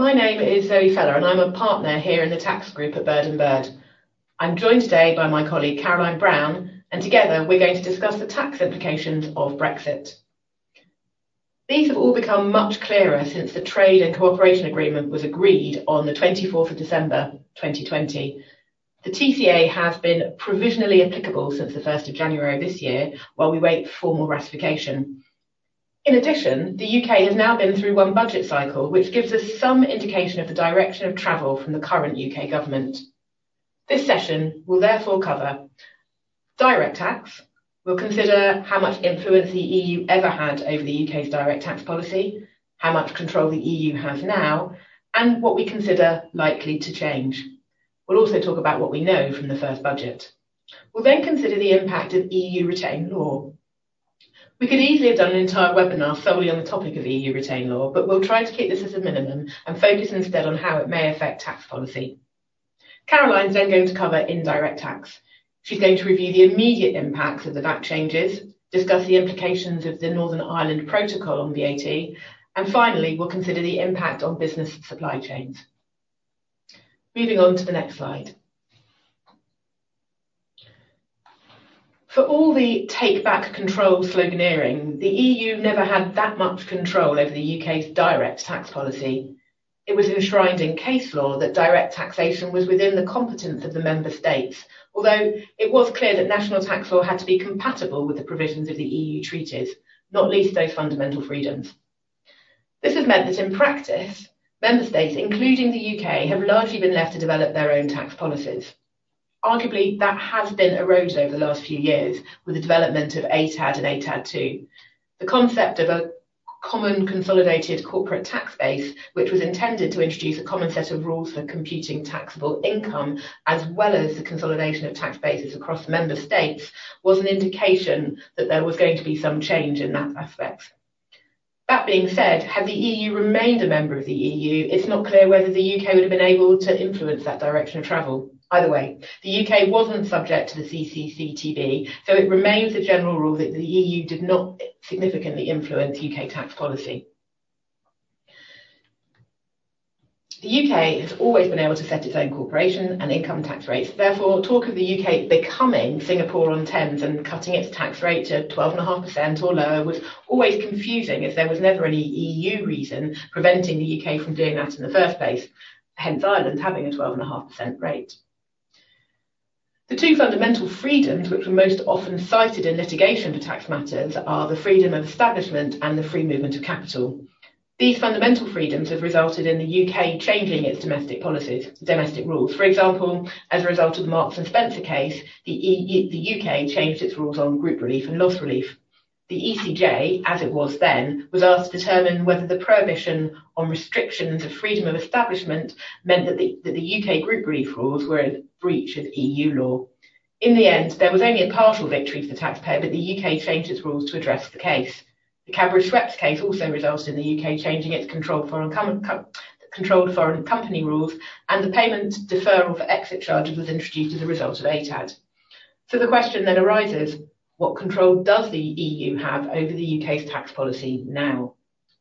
My name is Zoe Feller and I'm a partner here in the tax group at Bird & Bird. I'm joined today by my colleague Caroline Brown, and together we're going to discuss the tax implications of Brexit. These have all become much clearer since the Trade and Cooperation Agreement was agreed on the 24th of December 2020. The TCA has been provisionally applicable since the 1st of January this year while we wait for formal ratification. In addition, the UK has now been through one budget cycle, which gives us some indication of the direction of travel from the current UK government. This session will therefore cover direct tax. We'll consider how much influence the EU ever had over the UK's direct tax policy, how much control the EU has now, and what we consider likely to change. We'll also talk about what we know from the first budget. We'll then consider the impact of EU retained law. We could easily have done an entire webinar solely on the topic of EU retained law, but we'll try to keep this as a minimum and focus instead on how it may affect tax policy. Caroline's then going to cover indirect tax. She's going to review the immediate impacts of the VAT changes, discuss the implications of the Northern Ireland Protocol on VAT, and finally we'll consider the impact on business supply chains. Moving on to the next slide. For all the take back control sloganeering, the EU never had that much control over the UK's direct tax policy. It was enshrined in case law that direct taxation was within the competence of the member states, although it was clear that national tax law had to be compatible with the provisions of the EU treaties, not least those fundamental freedoms. This has meant that in practice, member states, including the UK, have largely been left to develop their own tax policies. Arguably, that has been eroded over the last few years with the development of ATAD and ATAD2. The concept of a common consolidated corporate tax base, which was intended to introduce a common set of rules for computing taxable income, as well as the consolidation of tax bases across member states, was an indication that there was going to be some change in that aspect. That being said, had the EU remained a member of the EU, it's not clear whether the UK would have been able to influence that direction of travel. Either way, the UK wasn't subject to the CCCTB, so it remains the general rule that the EU did not significantly influence UK tax policy. The UK has always been able to set its own corporation and income tax rates. Therefore, talk of the UK becoming Singapore-on-Thames and cutting its tax rate to 12.5% or lower was always confusing, as there was never any EU reason preventing the UK from doing that in the first place, hence Ireland having a 12.5% rate. The two fundamental freedoms which were most often cited in litigation for tax matters are the freedom of establishment and the free movement of capital. These fundamental freedoms have resulted in the UK changing its domestic rules. For example, as a result of the Marks and Spencer case, the UK changed its rules on group relief and loss relief. The ECJ, as it was then, was asked to determine whether the prohibition on restrictions of freedom of establishment meant that the UK group relief rules were in breach of EU law. In the end, there was only a partial victory for the taxpayer, but the UK changed its rules to address the case. The Cadbury Schweppes case also resulted in the UK changing its controlled foreign company rules, and the payment deferral for exit charges was introduced as a result of ATAD. So the question then arises, what control does the EU have over the UK's tax policy now?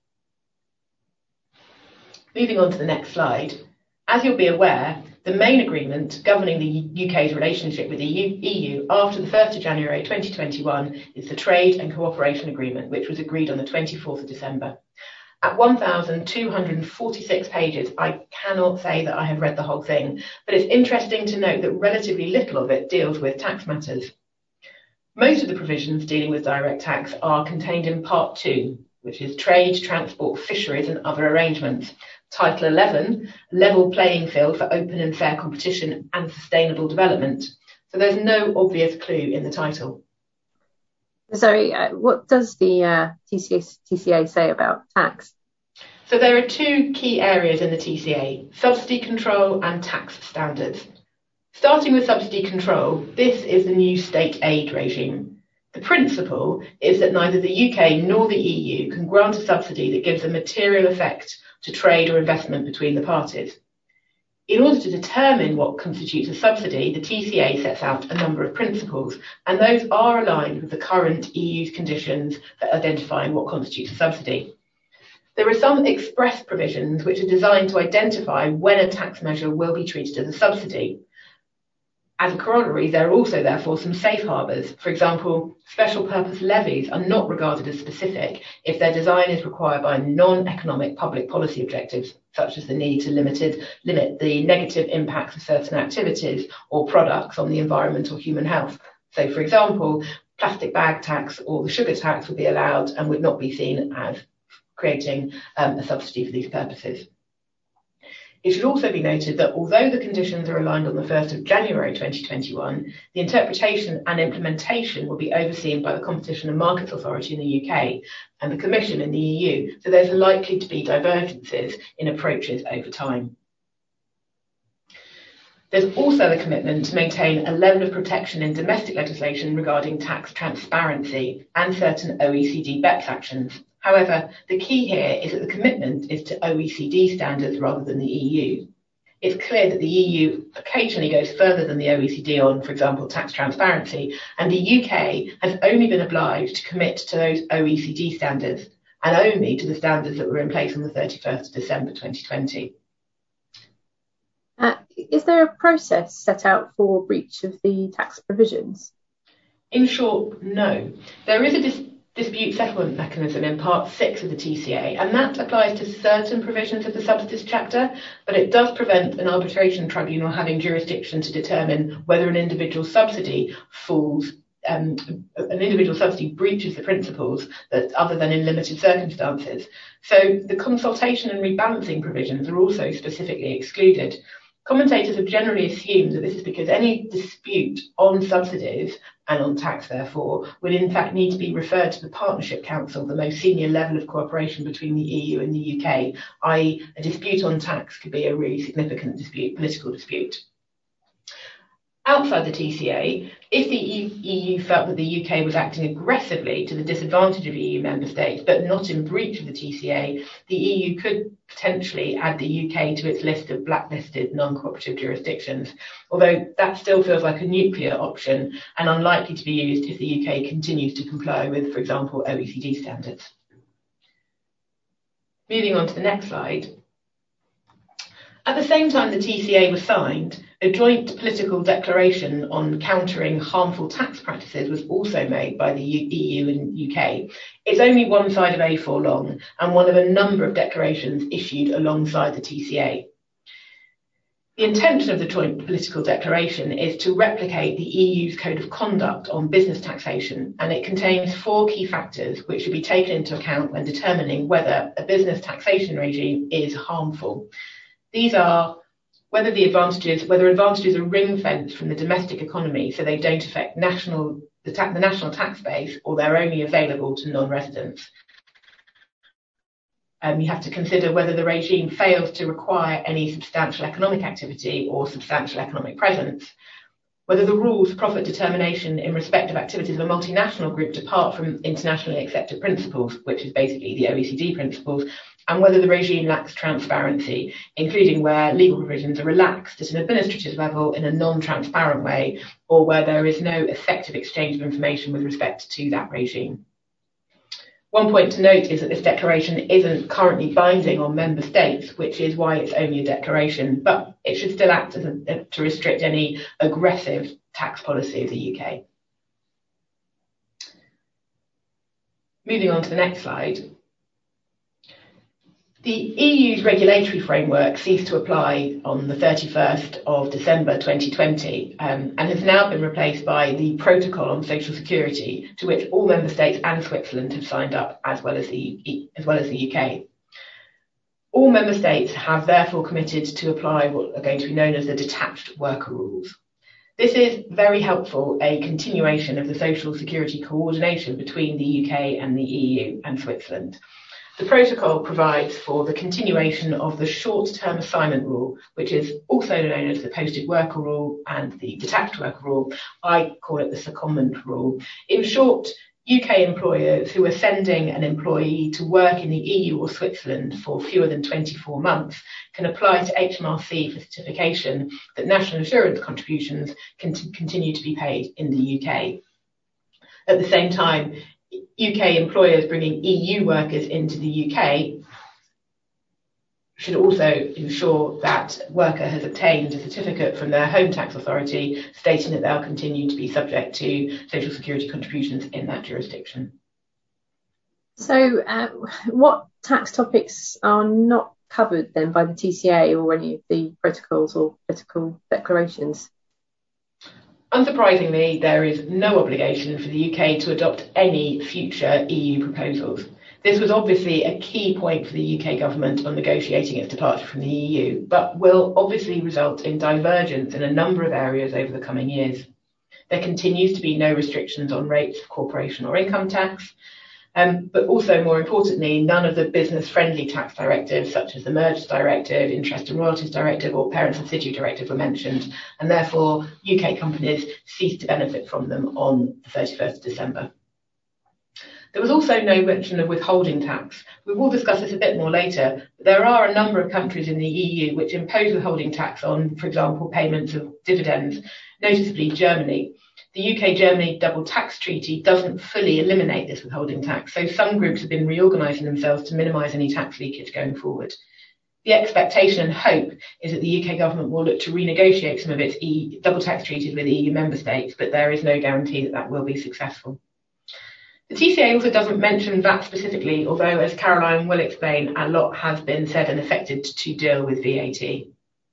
Moving on to the next slide. As you'll be aware, the main agreement governing the UK's relationship with the EU after the 1st of January 2021 is the Trade and Cooperation Agreement, which was agreed on the 24th of December. At 1,246 pages, I cannot say that I have read the whole thing, but it's interesting to note that relatively little of it deals with tax matters. Most of the provisions dealing with direct tax are contained in Part 2, which is Trade, Transport, Fisheries and Other Arrangements. Title 11, Level Playing Field for Open and Fair Competition and Sustainable Development. So there's no obvious clue in the title. Sorry, what does the TCA say about tax? So there are two key areas in the TCA, subsidy control and tax standards. Starting with subsidy control, this is the new state aid regime. The principle is that neither the UK nor the EU can grant a subsidy that gives a material effect to trade or investment between the parties. In order to determine what constitutes a subsidy, the TCA sets out a number of principles, and those are aligned with the current EU's conditions for identifying what constitutes a subsidy. There are some express provisions which are designed to identify when a tax measure will be treated as a subsidy. As a corollary, there are also therefore some safe harbours. For example, special purpose levies are not regarded as specific if their design is required by non-economic public policy objectives, such as the need to limit the negative impacts of certain activities or products on the environment or human health. So, for example, plastic bag tax or the sugar tax would be allowed and would not be seen as creating a subsidy for these purposes. It should also be noted that although the conditions are aligned on the 1st of January 2021, the interpretation and implementation will be overseen by the Competition and Markets Authority in the UK and the Commission in the EU, so there's likely to be divergences in approaches over time. There's also a commitment to maintain a level of protection in domestic legislation regarding tax transparency and certain OECD BEPS actions. However, the key here is that the commitment is to OECD standards rather than the EU. It's clear that the EU occasionally goes further than the OECD on, for example, tax transparency, and the UK has only been obliged to commit to those OECD standards and only to the standards that were in place on the 31st of December 2020. Is there a process set out for breach of the tax provisions? In short, no. There is a dispute settlement mechanism in Part 6 of the TCA, and that applies to certain provisions of the subsidies chapter, but it does prevent an arbitration tribunal having jurisdiction to determine whether an individual subsidy breaches the principles that other than in limited circumstances. So the consultation and rebalancing provisions are also specifically excluded. Commentators have generally assumed that this is because any dispute on subsidies and on tax, therefore, would in fact need to be referred to the Partnership Council, the most senior level of cooperation between the EU and the UK, i.e. a dispute on tax could be a really significant dispute, political dispute. Outside the TCA, if the EU felt that the UK was acting aggressively to the disadvantage of EU member states, but not in breach of the TCA, the EU could potentially add the UK to its list of blacklisted non-cooperative jurisdictions, although that still feels like a nuclear option and unlikely to be used if the UK continues to comply with, for example, OECD standards. Moving on to the next slide. At the same time the TCA was signed, a joint political declaration on countering harmful tax practices was also made by the EU and UK. It's only one side of A4 long and one of a number of declarations issued alongside the TCA. The intention of the joint political declaration is to replicate the EU's Code of Conduct on business taxation, and it contains 4 key factors which should be taken into account when determining whether a business taxation regime is harmful. These are whether advantages are ring-fenced from the domestic economy so they don't affect the national tax base, or they're only available to non-residents. You have to consider whether the regime fails to require any substantial economic activity or substantial economic presence, whether the rules of profit determination in respect of activities of a multinational group depart from internationally accepted principles, which is basically the OECD principles, and whether the regime lacks transparency, including where legal provisions are relaxed at an administrative level in a non-transparent way, or where there is no effective exchange of information with respect to that regime. One point to note is that this declaration isn't currently binding on member states, which is why it's only a declaration, but it should still act as to restrict any aggressive tax policy of the UK. Moving on to the next slide. The EU's regulatory framework ceased to apply on the 31st of December 2020 and has now been replaced by the Protocol on Social Security, to which all member states and Switzerland have signed up, as well as the UK. All member states have therefore committed to apply what are going to be known as the detached worker rules. This is very helpful, a continuation of the social security coordination between the UK and the EU and Switzerland. The protocol provides for the continuation of the short-term assignment rule, which is also known as the posted worker rule and the detached worker rule. I call it the secondment rule. In short, UK employers who are sending an employee to work in the EU or Switzerland for fewer than 24 months can apply to HMRC for certification that national insurance contributions can continue to be paid in the UK. At the same time, UK employers bringing EU workers into the UK should also ensure that worker has obtained a certificate from their home tax authority stating that they'll continue to be subject to social security contributions in that jurisdiction. So what tax topics are not covered then by the TCA or any of the protocols or political declarations? Unsurprisingly, there is no obligation for the UK to adopt any future EU proposals. This was obviously a key point for the UK government on negotiating its departure from the EU, but will obviously result in divergence in a number of areas over the coming years. There continues to be no restrictions on rates of corporation or income tax, but also, more importantly, none of the business-friendly tax directives, such as the Mergers Directive, Interest and Royalties Directive, or Parent Subsidiary Directive were mentioned, and therefore UK companies ceased to benefit from them on the 31st of December. There was also no mention of withholding tax. We will discuss this a bit more later, but there are a number of countries in the EU which impose withholding tax on, for example, payments of dividends, noticeably Germany. The UK-Germany double tax treaty doesn't fully eliminate this withholding tax, so some groups have been reorganising themselves to minimise any tax leakage going forward. The expectation and hope is that the UK government will look to renegotiate some of its double tax treaties with EU member states, but there is no guarantee that that will be successful. The TCA also doesn't mention VAT specifically, although, as Caroline will explain, a lot has been said and affected to deal with VAT.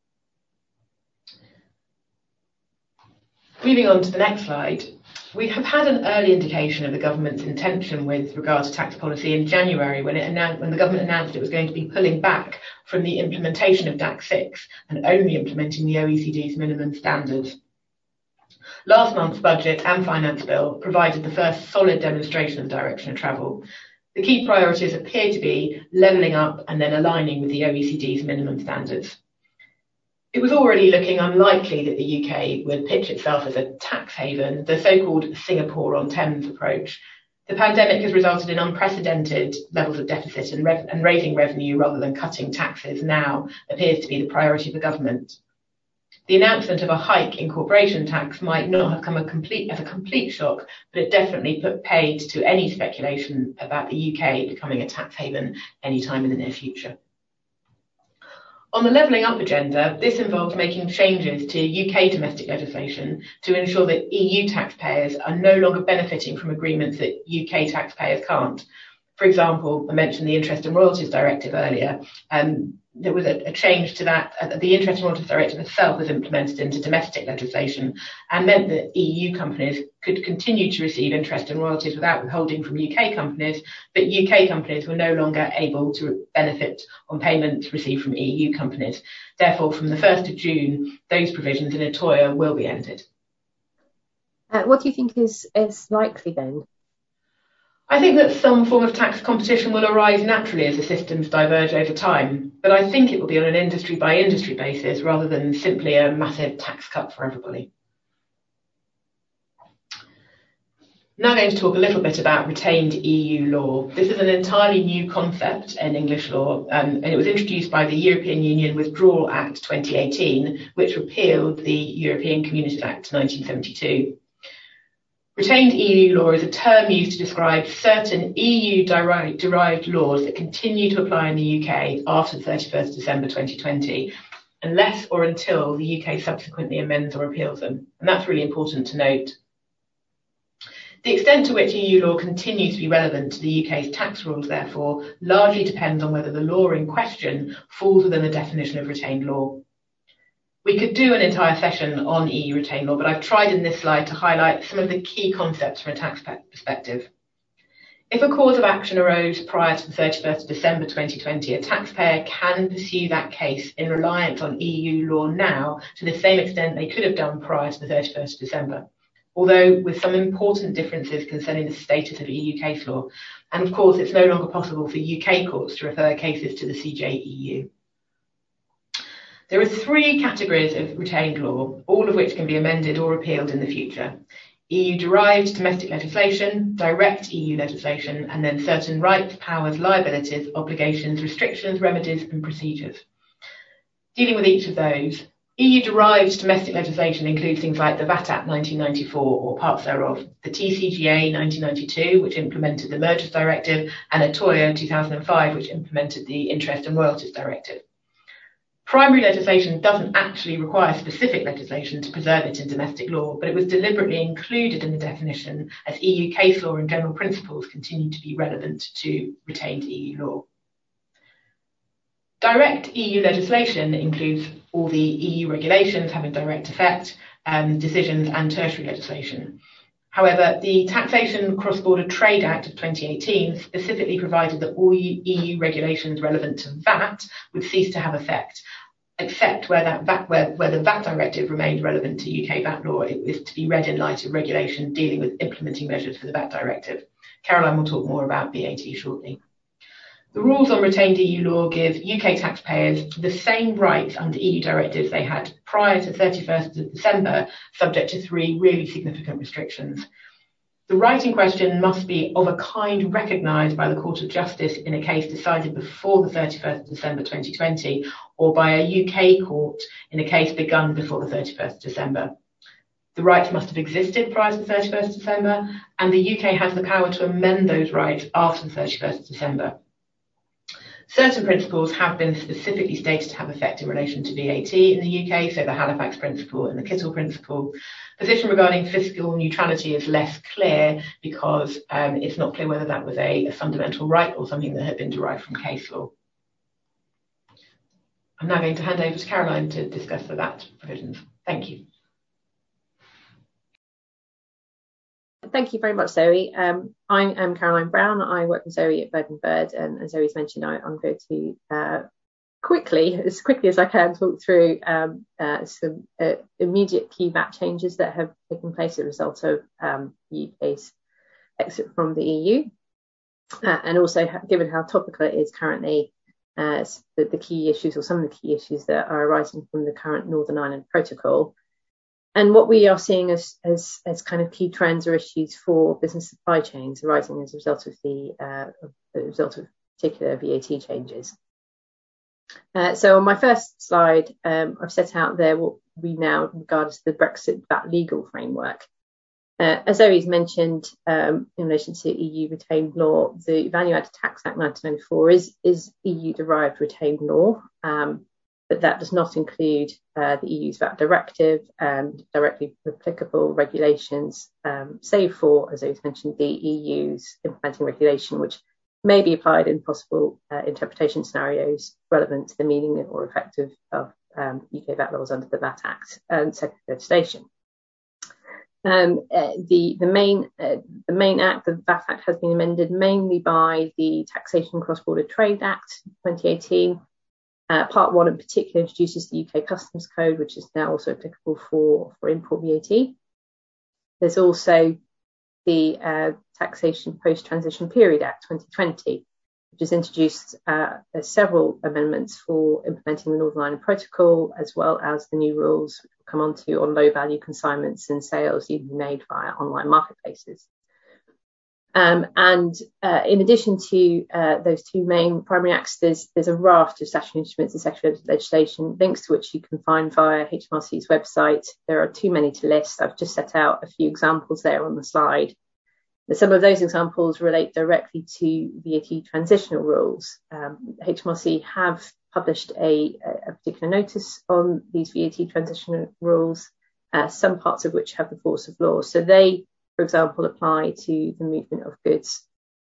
Moving on to the next slide, we have had an early indication of the government's intention with regard to tax policy in January when the government announced it was going to be pulling back from the implementation of DAC 6 and only implementing the OECD's minimum standards. Last month's budget and finance bill provided the first solid demonstration of the direction of travel. The key priorities appear to be levelling up and then aligning with the OECD's minimum standards. It was already looking unlikely that the UK would pitch itself as a tax haven, the so-called Singapore-on-Thames approach. The pandemic has resulted in unprecedented levels of deficit, and raising revenue rather than cutting taxes now appears to be the priority of the government. The announcement of a hike in corporation tax might not have come as a complete shock, but it definitely put paid to any speculation about the UK becoming a tax haven anytime in the near future. On the levelling up agenda, this involves making changes to UK domestic legislation to ensure that EU taxpayers are no longer benefiting from agreements that UK taxpayers can't. For example, I mentioned the Interest and Royalties Directive earlier. There was a change to that. The Interest and Royalties Directive itself was implemented into domestic legislation and meant that EU companies could continue to receive interest and royalties without withholding from UK companies, but UK companies were no longer able to benefit on payments received from EU companies. Therefore, from the 1st of June, those provisions in Atoya will be ended. What do you think is likely then? I think that some form of tax competition will arise naturally as the systems diverge over time, but I think it will be on an industry by industry basis rather than simply a massive tax cut for everybody. Now I'm going to talk a little bit about retained EU law. This is an entirely new concept in English law, and it was introduced by the European Union Withdrawal Act 2018, which repealed the European Communities Act 1972. Retained EU law is a term used to describe certain EU-derived laws that continue to apply in the UK after the 31st of December 2020, unless or until the UK subsequently amends or repeals them. And that's really important to note. The extent to which EU law continues to be relevant to the UK's tax rules, therefore, largely depends on whether the law in question falls within the definition of retained law. We could do an entire session on EU retained law, but I've tried in this slide to highlight some of the key concepts from a tax perspective. If a cause of action arose prior to the 31st of December 2020, a taxpayer can pursue that case in reliance on EU law now to the same extent they could have done prior to the 31st of December, although with some important differences concerning the status of EU case law. And of course, it's no longer possible for UK courts to refer cases to the CJEU. There are three categories of retained law, all of which can be amended or repealed in the future. EU-derived domestic legislation, direct EU legislation, and then certain rights, powers, liabilities, obligations, restrictions, remedies, and procedures. Dealing with each of those, EU-derived domestic legislation includes things like the VAT Act 1994 or parts thereof, the TCJA 1992, which implemented the Mergers Directive, and Atoya 2005, which implemented the Interest and Royalties Directive. Primary legislation doesn't actually require specific legislation to preserve it in domestic law, but it was deliberately included in the definition as EU case law and general principles continue to be relevant to retained EU law. Direct EU legislation includes all the EU regulations having direct effect, decisions and tertiary legislation. However, the Taxation Cross-Border Trade Act of 2018 specifically provided that all EU regulations relevant to VAT would cease to have effect, except where the VAT directive remained relevant to UK VAT law. It is to be read in light of regulation dealing with implementing measures for the VAT directive. Caroline will talk more about VAT shortly. The rules on retained EU law give UK taxpayers the same rights under EU directives they had prior to 31st of December, subject to 3 really significant restrictions. The right in question must be of a kind recognised by the Court of Justice in a case decided before the 31st of December 2020, or by a UK court in a case begun before the 31st of December. The rights must have existed prior to the 31st of December, and the UK has the power to amend those rights after the 31st of December. Certain principles have been specifically stated to have effect in relation to VAT in the UK, so the Halifax Principle and the Kittel Principle. Position regarding fiscal neutrality is less clear because it's not clear whether that was a fundamental right or something that had been derived from case law. I'm now going to hand over to Caroline to discuss the VAT provisions. Thank you. Thank you very much, Zoe. I am Caroline Brown. I work with Zoe at Bird & Bird, and as Zoe's mentioned, I'm going to as quickly as I can, talk through some immediate key VAT changes that have taken place as a result of the UK's exit from the EU, and also given how topical it is currently, the key issues, or some of the key issues that are arising from the current Northern Ireland Protocol. And what we are seeing as kind of key trends or issues for business supply chains arising as a result of particular VAT changes. So on my first slide, I've set out there what we now regard as the Brexit VAT legal framework. As Zoe's mentioned, in relation to EU retained law, the Value Added Tax Act 1994 is EU-derived retained law. But that does not include the EU's VAT directive and directly applicable regulations, save for, as I mentioned, the EU's implementing regulation, which may be applied in possible interpretation scenarios relevant to the meaning or effect of UK VAT laws under the VAT Act and secondary legislation. The main act, the VAT Act, has been amended mainly by the Taxation Cross-Border Trade Act 2018. Part 1 in particular introduces the UK Customs Code, which is now also applicable for import VAT. There's also the Taxation Post-Transition Period Act 2020, which has introduced several amendments for implementing the Northern Ireland Protocol, as well as the new rules which we'll come on to on low-value consignments and sales even made via online marketplaces. And in addition to those 2 main primary acts, there's a raft of statutory instruments and secondary legislation, links to which you can find via HMRC's website. There are too many to list. I've just set out a few examples there on the slide. Some of those examples relate directly to VAT transitional rules. HMRC have published a particular notice on these VAT transitional rules, some parts of which have the force of law. So they, for example, apply to the movement of goods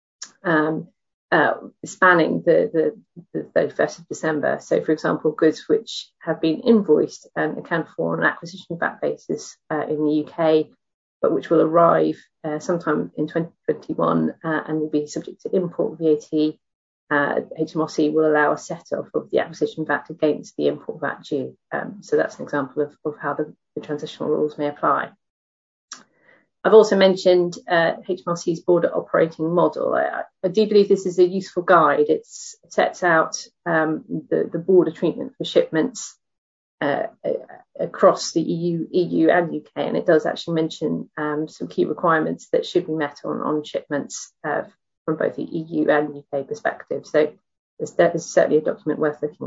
spanning the 31st of December. So, for example, goods which have been invoiced and accounted for on an acquisition VAT basis in the UK, but which will arrive sometime in 2021 and will be subject to import VAT. HMRC will allow a set-off of the acquisition VAT against the import VAT due. So that's an example of how the transitional rules may apply. I've also mentioned HMRC's border operating model. I do believe this is a useful guide. It sets out the border treatment for shipments across the EU and UK, and it does actually mention some key requirements that should be met on shipments from both the EU and UK perspective. So that is certainly a document worth looking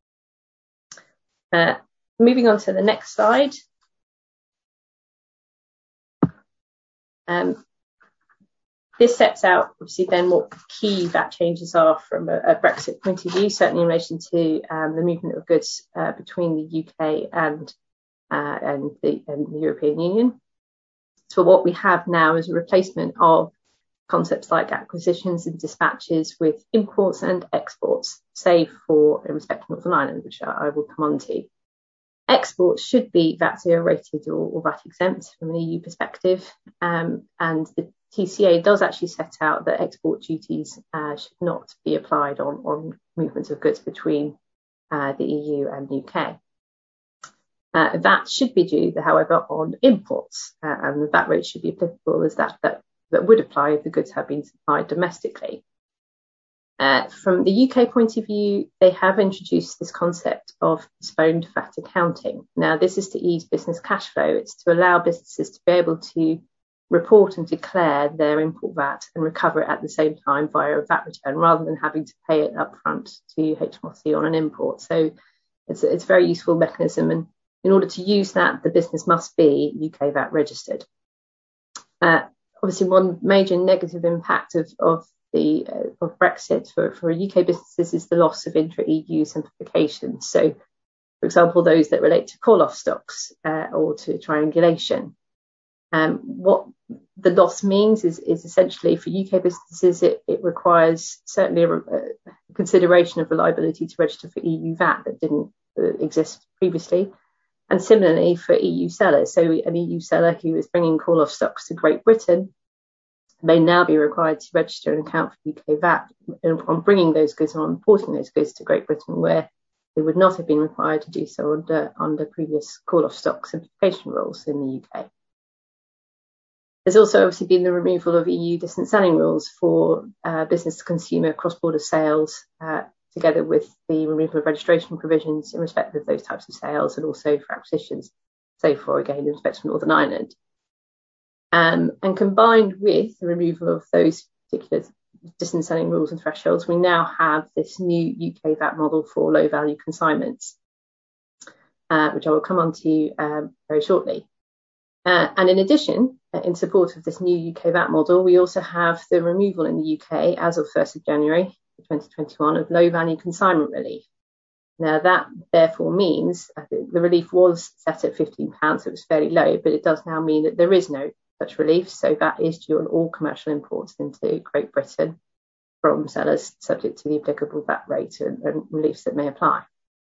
at. Moving on to the next slide. this sets out, obviously, then what the key VAT changes are from a Brexit point of view, certainly in relation to the movement of goods between the UK and the European Union. So what we have now is a replacement of concepts like acquisitions and dispatches with imports and exports, save for in respect to Northern Ireland, which I will come on to. Exports should be VAT zero rated or VAT exempt from an EU perspective, and the TCA does actually set out that export duties should not be applied on movements of goods between the EU and UK. VAT should be due, however, on imports, and the VAT rate should be applicable as that would apply if the goods have been supplied domestically. From the UK point of view, they have introduced this concept of postponed VAT accounting. Now, this is to ease business cash flow. It's to allow businesses to be able to report and declare their import VAT and recover it at the same time via a VAT return, rather than having to pay it upfront to HMRC on an import. So it's a very useful mechanism, and in order to use that, the business must be UK VAT registered. Obviously, one major negative impact of Brexit for UK businesses is the loss of intra-EU simplification. So, for example, those that relate to call-off stocks or to triangulation. What the loss means is essentially for UK businesses, it requires certainly a consideration of reliability to register for EU VAT that didn't exist previously. And similarly for EU sellers. So an EU seller who is bringing call-off stocks to Great Britain may now be required to register and account for UK VAT on bringing those goods and on importing those goods to Great Britain, where they would not have been required to do so under previous call-off stock simplification rules in the UK. There's also obviously been the removal of EU distant selling rules for business-to-consumer cross-border sales, together with the removal of registration provisions in respect of those types of sales, and also for acquisitions, save for, again, in respect of Northern Ireland. And combined with the removal of those particular distant selling rules and thresholds, we now have this new UK VAT model for low-value consignments, which I will come on to very shortly. And in addition, in support of this new UK VAT model, we also have the removal in the UK as of 1st of January 2021 of low-value consignment relief. Now, that therefore means the relief was set at £15, so it was fairly low, but it does now mean that there is no such relief. So that is due on all commercial imports into Great Britain from sellers subject to the applicable VAT rate and reliefs that may apply.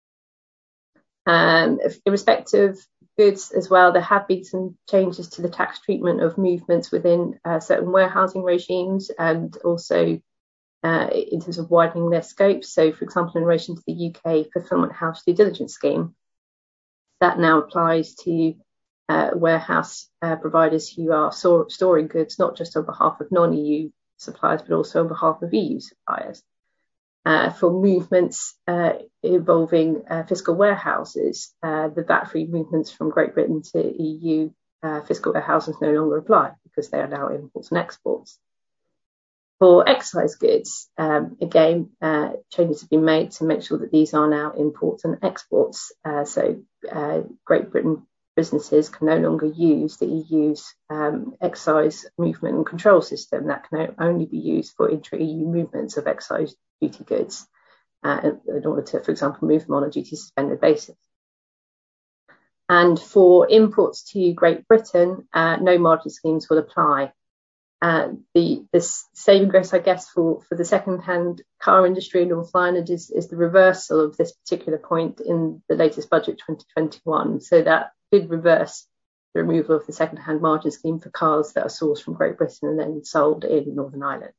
In respect of goods as well, there have been some changes to the tax treatment of movements within certain warehousing regimes, and also in terms of widening their scope. So, for example, in relation to the UK Fulfilment House Due Diligence Scheme, that now applies to warehouse providers who are storing goods not just on behalf of non-EU suppliers, but also on behalf of EU suppliers. For movements involving fiscal warehouses, the VAT-free movements from Great Britain to EU fiscal warehouses no longer apply because they are now imports and exports. For excise goods, again, changes have been made to make sure that these are now imports and exports. So Great Britain businesses can no longer use the EU's excise movement and control system. That can only be used for intra-EU movements of excise duty goods in order to, for example, move them on a duty suspended basis. And for imports to Great Britain, no margin schemes will apply. The saving grace, I guess, for the second-hand car industry in Northern Ireland is the reversal of this particular point in the latest budget 2021. So that did reverse the removal of the second-hand margin scheme for cars that are sourced from Great Britain and then sold in Northern Ireland.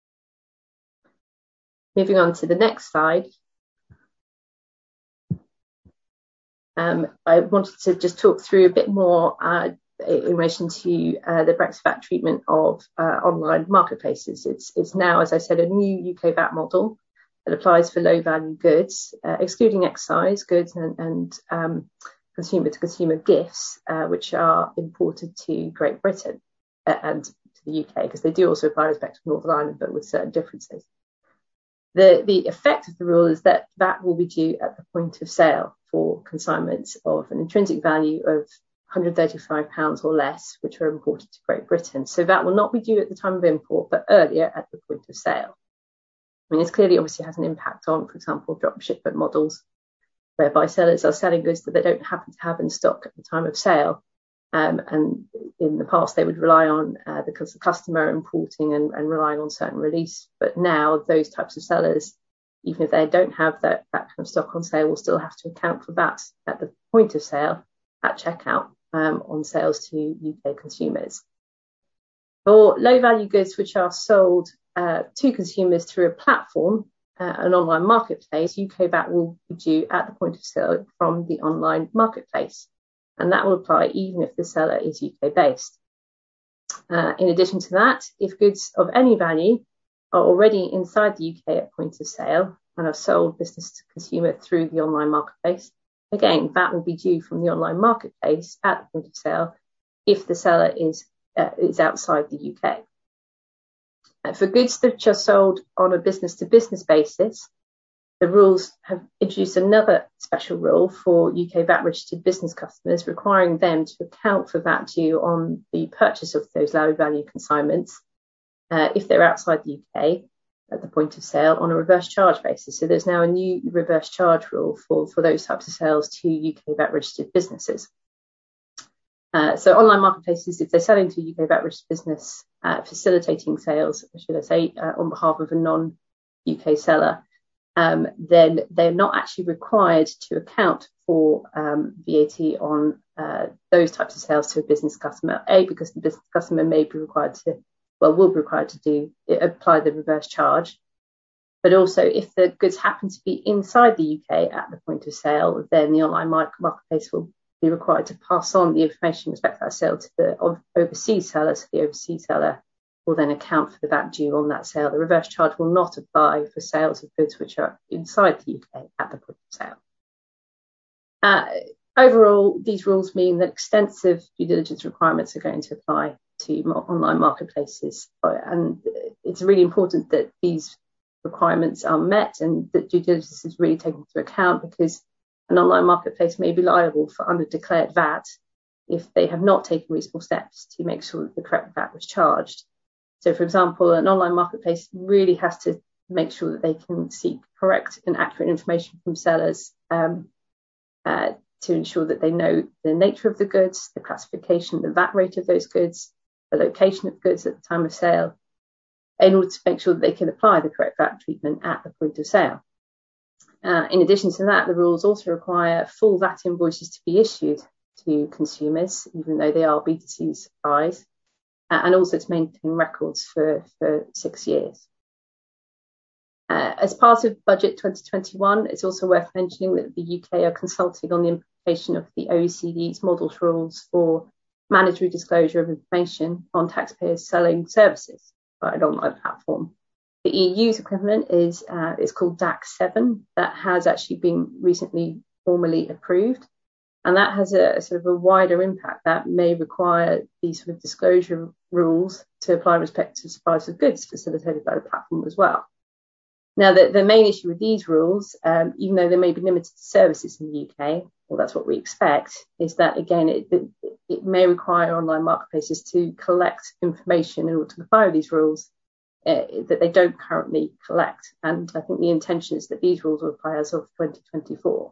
Moving on to the next slide. I wanted to just talk through a bit more in relation to the Brexit VAT treatment of online marketplaces. It's now, as I said, a new UK VAT model that applies for low-value goods, excluding excise goods and consumer-to-consumer gifts, which are imported to Great Britain and to the UK, because they do also apply in respect to Northern Ireland, but with certain differences. The effect of the rule is that VAT will be due at the point of sale for consignments of an intrinsic value of £135 or less, which are imported to Great Britain. So that will not be due at the time of import, but earlier at the point of sale. I mean, this clearly obviously has an impact on, for example, drop shipment models, whereby sellers are selling goods that they don't happen to have in stock at the time of sale. And in the past, they would rely on the customer importing and relying on certain release. But now those types of sellers, even if they don't have that kind of stock on sale, will still have to account for that at the point of sale, at checkout, on sales to UK consumers. For low value goods which are sold to consumers through a platform, an online marketplace, UK VAT will be due at the point of sale from the online marketplace. And that will apply even if the seller is UK based. In addition to that, if goods of any value are already inside the UK at point of sale and are sold business to consumer through the online marketplace, again, VAT will be due from the online marketplace at the point of sale if the seller is outside the UK. For goods that are sold on a business-to-business basis, the rules have introduced another special rule for UK VAT-registered business customers, requiring them to account for VAT due on the purchase of those low-value consignments if they're outside the UK at the point of sale on a reverse charge basis. So there's now a new reverse charge rule for those types of sales to UK VAT-registered businesses. So online marketplaces, if they're selling to a UK VAT-registered business, facilitating sales, should I say, on behalf of a non-UK seller, then they're not actually required to account for VAT on those types of sales to a business customer, because the business customer will be required to apply the reverse charge. But also, if the goods happen to be inside the UK at the point of sale, then the online marketplace will be required to pass on the information with respect to that sale to the overseas seller. So the overseas seller will then account for the VAT due on that sale. The reverse charge will not apply for sales of goods which are inside the UK at the point of sale. Overall, these rules mean that extensive due diligence requirements are going to apply to online marketplaces, and it's really important that these requirements are met and that due diligence is really taken into account, because an online marketplace may be liable for underdeclared VAT if they have not taken reasonable steps to make sure that the correct VAT was charged. So, for example, an online marketplace really has to make sure that they can seek correct and accurate information from sellers to ensure that they know the nature of the goods, the classification, the VAT rate of those goods, the location of goods at the time of sale, in order to make sure that they can apply the correct VAT treatment at the point of sale. In addition to that, the rules also require full VAT invoices to be issued to consumers, even though they are B2C supplies, and also to maintain records for 6 years. As part of Budget 2021, it's also worth mentioning that the UK are consulting on the implementation of the OECD's models rules for mandatory disclosure of information on taxpayers selling services by an online platform. The EU's equivalent is called DAC 7. That has actually been recently formally approved, and that has a sort of a wider impact that may require these sort of disclosure rules to apply in respect to suppliers of goods facilitated by the platform as well. Now, the main issue with these rules, even though they may be limited to services in the UK, well, that's what we expect, is that, again, it may require online marketplaces to collect information in order to comply with these rules that they don't currently collect. And I think the intention is that these rules will apply as of 2024.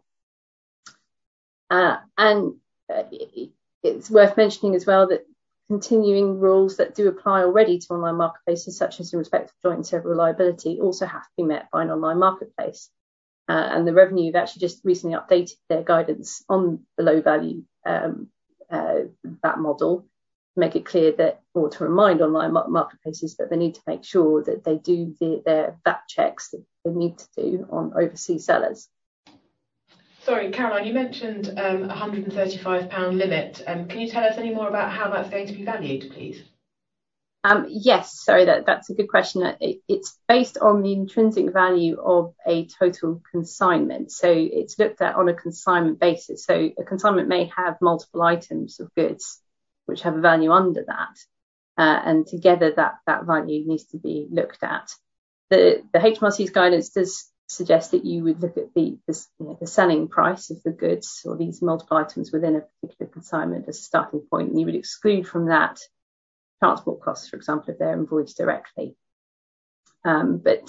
It's worth mentioning as well that continuing rules that do apply already to online marketplaces, such as in respect of joint and several liability, also have to be met by an online marketplace. And the Revenue have actually just recently updated their guidance on the low value VAT model to make it clear that, or to remind online marketplaces that they need to make sure that they do their VAT checks that they need to do on overseas sellers. Sorry, Caroline, you mentioned a £135 limit. Can you tell us any more about how that's going to be valued, please? Yes, sorry, that's a good question. It's based on the intrinsic value of a total consignment. So it's looked at on a consignment basis. So a consignment may have multiple items of goods which have a value under that. And together that value needs to be looked at. The HMRC's guidance does suggests that you would look at the selling price of the goods or these multiple items within a particular consignment as a starting point, and you would exclude from that transport costs, for example, if they're invoiced directly. But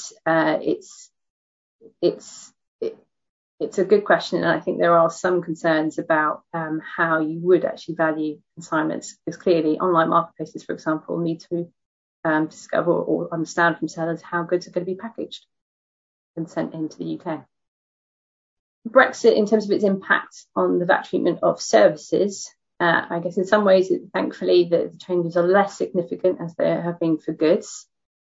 it's a good question, and I think there are some concerns about how you would actually value consignments, because clearly online marketplaces, for example, need to discover or understand from sellers how goods are going to be packaged and sent into the UK. Brexit, in terms of its impact on the VAT treatment of services, I guess in some ways, thankfully, the changes are less significant as they have been for goods.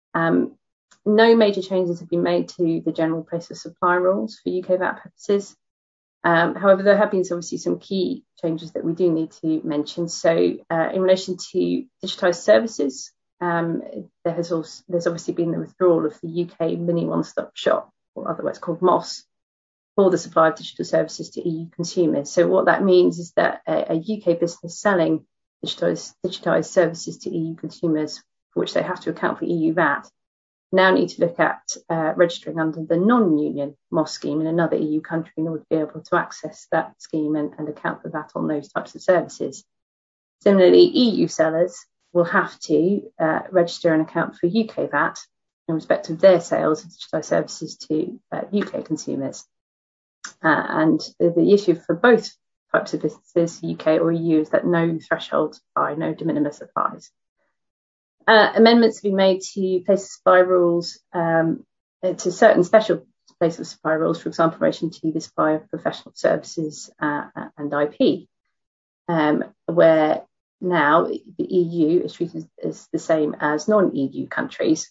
No major changes have been made to the general place of supply rules for UK VAT purposes. However, there have been obviously some key changes that we do need to mention. So in relation to digitised services, there's obviously been the withdrawal of the UK mini one-stop shop, or otherwise called MOSS, for the supply of digital services to EU consumers. So what that means is that a UK business selling digitised services to EU consumers, for which they have to account for EU VAT, now need to look at registering under the non-union MOSS scheme in another EU country in order to be able to access that scheme and account for VAT on those types of services. Similarly, EU sellers will have to register an account for UK VAT in respect of their sales of digitised services to UK consumers. And the issue for both types of businesses, UK or EU, is that no thresholds apply, no de minimis applies. Amendments have been made to place of supply rules, to certain special place of supply rules, for example, in relation to the supply of professional services and IP, where now the EU is treated as the same as non-EU countries.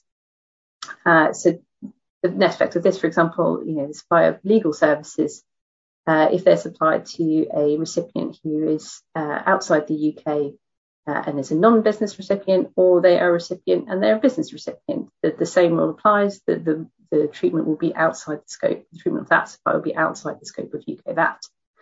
So the net effect of this, for example, the supply of legal services, if they're supplied to a recipient who is outside the UK and is a non-business recipient, or they are a recipient and they're a business recipient, the same rule applies. The treatment will be outside the scope. The treatment of that supply will be outside the scope of UK VAT.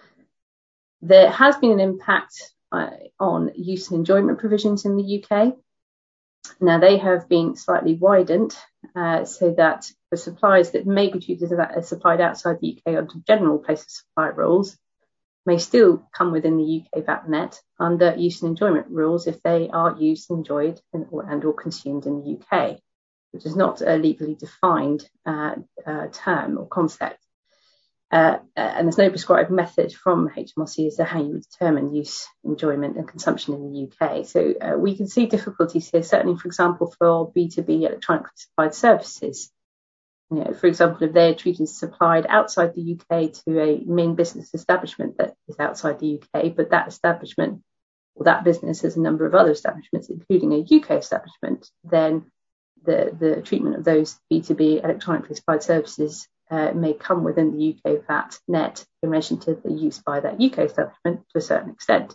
There has been an impact on use and enjoyment provisions in the UK. Now, they have been slightly widened so that for supplies that may be treated as supplied outside the UK under general place of supply rules may still come within the UK VAT net under use and enjoyment rules if they are used, enjoyed and or consumed in the UK, which is not a legally defined term or concept. And there's no prescribed method from HMRC as to how you would determine use, enjoyment and consumption in the UK. So we can see difficulties here, certainly, for example, for B2B electronically supplied services. For example, if they're treated as supplied outside the UK to a main business establishment that is outside the UK, but that establishment or that business has a number of other establishments, including a UK establishment, then the treatment of those B2B electronically supplied services may come within the UK VAT net in relation to the use by that UK establishment to a certain extent.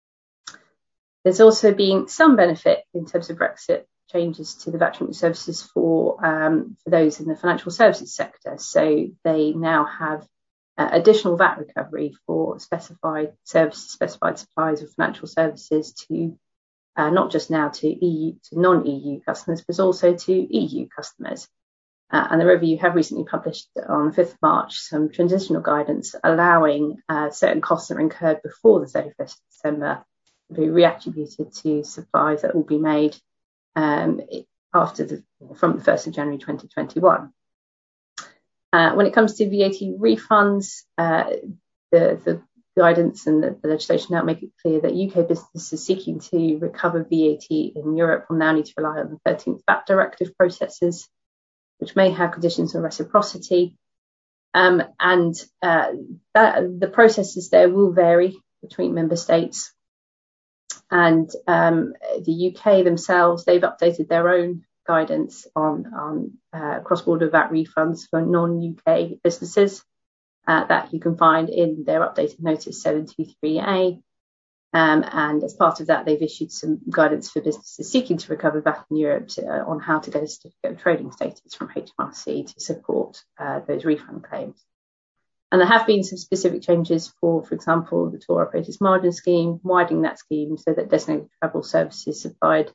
There's also been some benefit in terms of Brexit changes to the VAT treatment services for those in the financial services sector. So they now have additional VAT recovery for specified services, specified supplies of financial services to not just now to non-EU customers, but also to EU customers. And the review have recently published on the 5th of March some transitional guidance allowing certain costs that are incurred before the 31st of December to be reattributed to supplies that will be made from the 1st of January 2021. When it comes to VAT refunds, the guidance and the legislation now make it clear that UK businesses seeking to recover VAT in Europe will now need to rely on the 13th VAT directive processes, which may have conditions of reciprocity. The processes there will vary between member states. And the UK themselves, they've updated their own guidance on cross-border VAT refunds for non-UK businesses that you can find in their updated notice 723A. And as part of that, they've issued some guidance for businesses seeking to recover VAT in Europe on how to get a certificate of trading status from HMRC to support those refund claims. And there have been some specific changes for example, the tour operators margin scheme, widening that scheme so that designated travel services supplied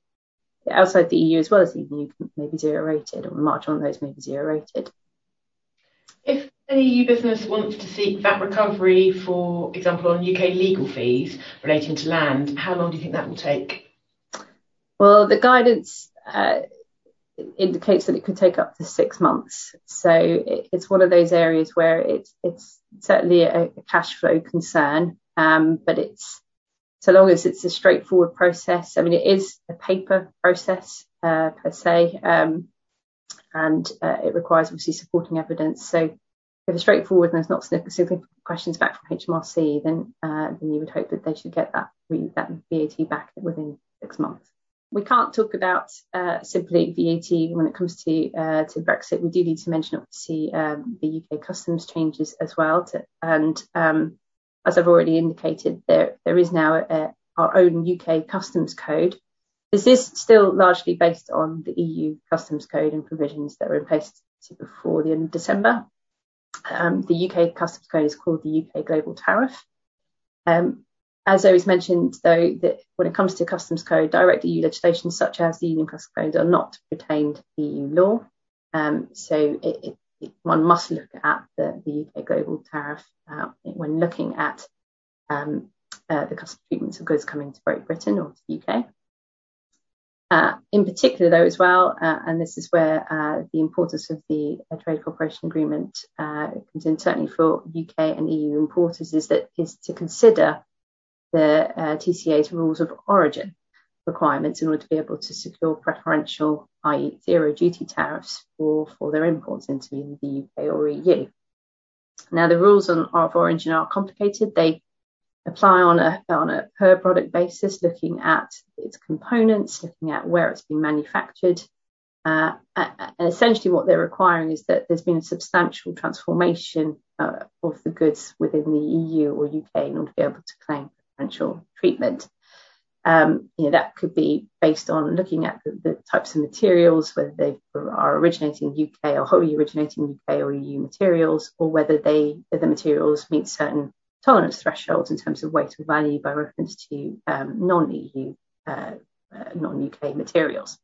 outside the EU as well as the EU may be zero rated, or the margin on those may be zero rated. If any EU business wants to seek VAT recovery, for example, on UK legal fees relating to land, how long do you think that will take? Well, the guidance indicates that it could take up to 6 months. So it's one of those areas where it's certainly a cash flow concern, but it's so long as it's a straightforward process. I mean, it is a paper process per se, and it requires obviously supporting evidence. So if it's straightforward and there's not significant questions back from HMRC, then you would hope that they should get that VAT back within 6 months. We can't talk about simply VAT when it comes to Brexit. We do need to mention, obviously, the UK customs changes as well. As I've already indicated, there is now our own UK customs code. This is still largely based on the EU customs code and provisions that were in place before the end of December. The UK customs code is called the UK Global Tariff. As I was mentioned, though, that when it comes to customs code, direct EU legislation such as the Union Customs Code are not retained EU law. So one must look at the UK Global Tariff when looking at the customs treatments of goods coming to Great Britain or to the UK. In particular, though, as well, and this is where the importance of the Trade Cooperation Agreement comes in, certainly for UK and EU importers, is to consider the TCA's rules of origin requirements in order to be able to secure preferential, i.e. zero duty tariffs for their imports into the UK or EU. Now, the rules of origin are complicated. They apply on a per product basis, looking at its components, looking at where it's been manufactured. And essentially what they're requiring is that there's been a substantial transformation of the goods within the EU or UK in order to be able to claim preferential treatment. That could be based on looking at the types of materials, whether they are originating UK or wholly originating UK or EU materials, or whether the materials meet certain tolerance thresholds in terms of weight or value by reference to non-EU, non-UK materials.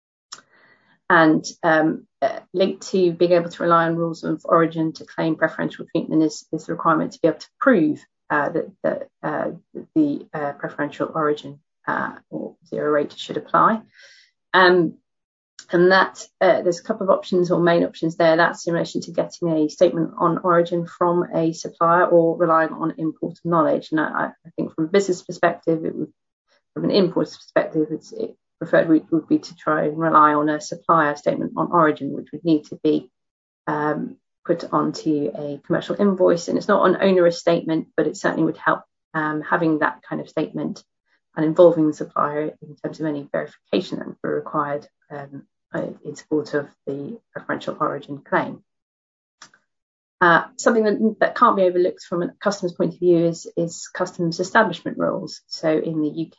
And linked to being able to rely on rules of origin to claim preferential treatment is the requirement to be able to prove that the preferential origin or zero rate should apply. And that there's a couple of options or main options there. That's in relation to getting a statement on origin from a supplier or relying on importer knowledge. And I think from a business perspective, from an importer's perspective, it's preferred would be to try and rely on a supplier statement on origin, which would need to be put onto a commercial invoice. And it's not an onerous statement, but it certainly would help having that kind of statement and involving the supplier in terms of any verification that would be required in support of the preferential origin claim. Something that can't be overlooked from a customer's point of view is customs establishment rules. So in the